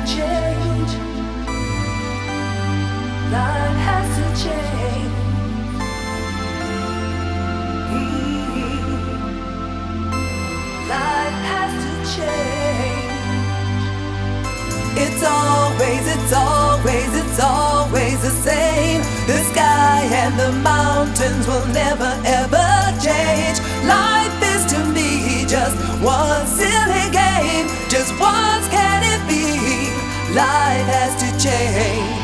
change. Life has to change. Life has to change. It's always the same. The sky and the mountains will never ever change. Life is to me just one silly game. Just once can it be? Life has to change.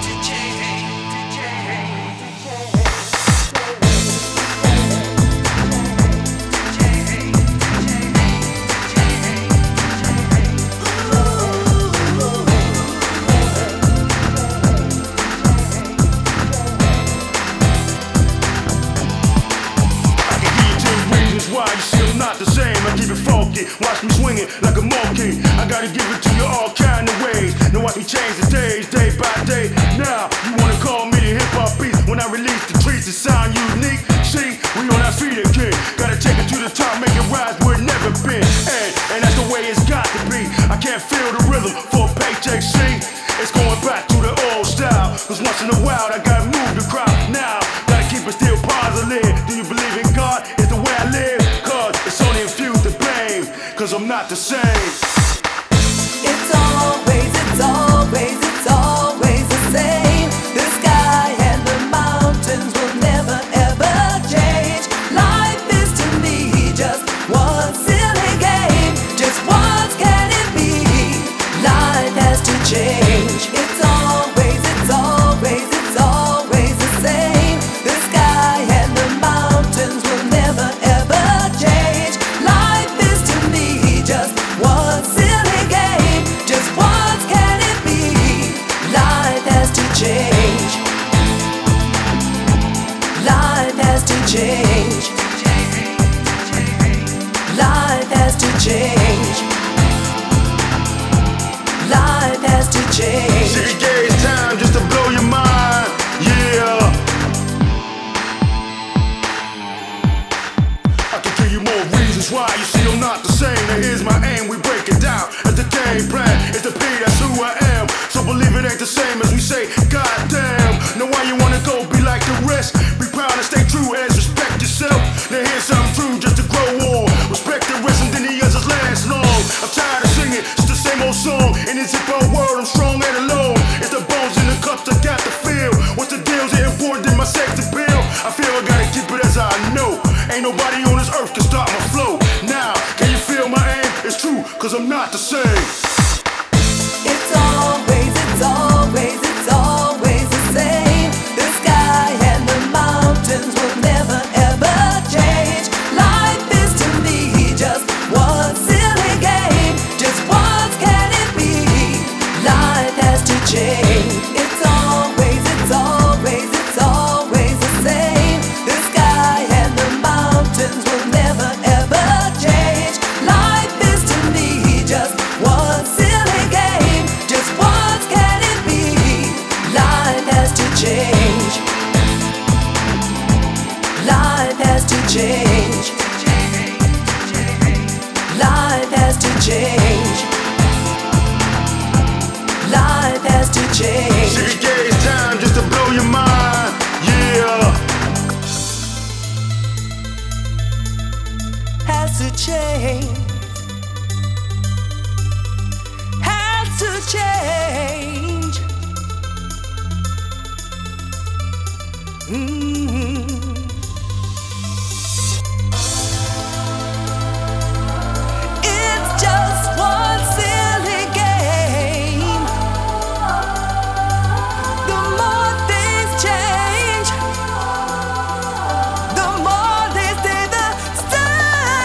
Why you still not the same? I keep it funky, watch me swing it like a monkey. I gotta give it to you all kind of ways. Now watch me change the days, day by day. Now you wanna call me the hip hop beast. When I release the trees, it sound unique. See, we on our feet again. Gotta take it to the top, make it rise where it never been. And that's the way it's got to be. I can't feel the rhythm for a paycheck. See, it's going back to the old style. Cause once in a while I gotta move the crowd. Now gotta keep it still positive. Do you believe in God? It's the way I live. It's only a few to blame, cause I'm not the same. It's always the same. The sky and the mountains will never ever change. Life is to me just one silly game. Just once can it be? Life has to change. It's always the same. The sky and the mountains will never ever change. Life is to me just one silly game. Just once can it be? Life has to change. Life has to change. Life has to change. Life has to change. CK's time just to blow your mind, yeah. I can give you more reasons why you see I'm not the same. Now here's my aim, we break it down. It's the game plan, it's the P, that's who I am. So believe it ain't the same as we say, goddamn. Now why you wanna go be like the rest? Be proud and stay true as respect yourself. Now here's something true just to grow on. Respect the rest and then the others last long. I'm tired of singing, it's the same old song. In this hip hop world, I'm strong and alone. It's the bones in the cups I got to feel. What's the deal's it important than my sex appeal? I feel I gotta keep it as I know. Ain't nobody on this earth can stop my flow. Now, can you feel my aim? It's true, cause I'm not the same. It's always the same. The sky and the mountains will never ever change. Life is to me just one silly game. Just once can it be? Life has to change. It's always the same. The sky and the mountains will never ever change. Life is to me just one silly game. Just once can it be? Life has to change. Life has to change. Life has to change. Life has to change. CK's time just to blow your mind, yeah. Has to change. Has to change. It's just one silly game. The more things change, the more they stay the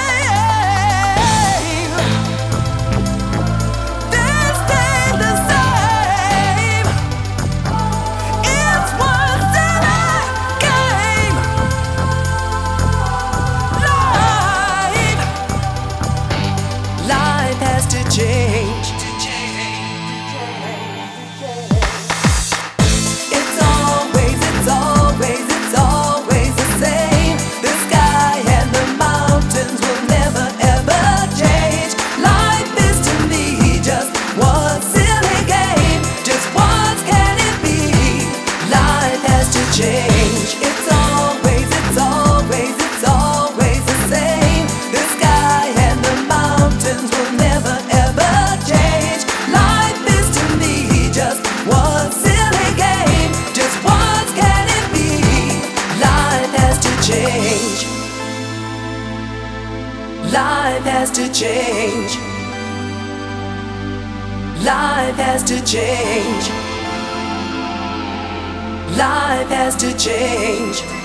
same. They stay the same. change. Life has to change. Life has to change. Life has to change.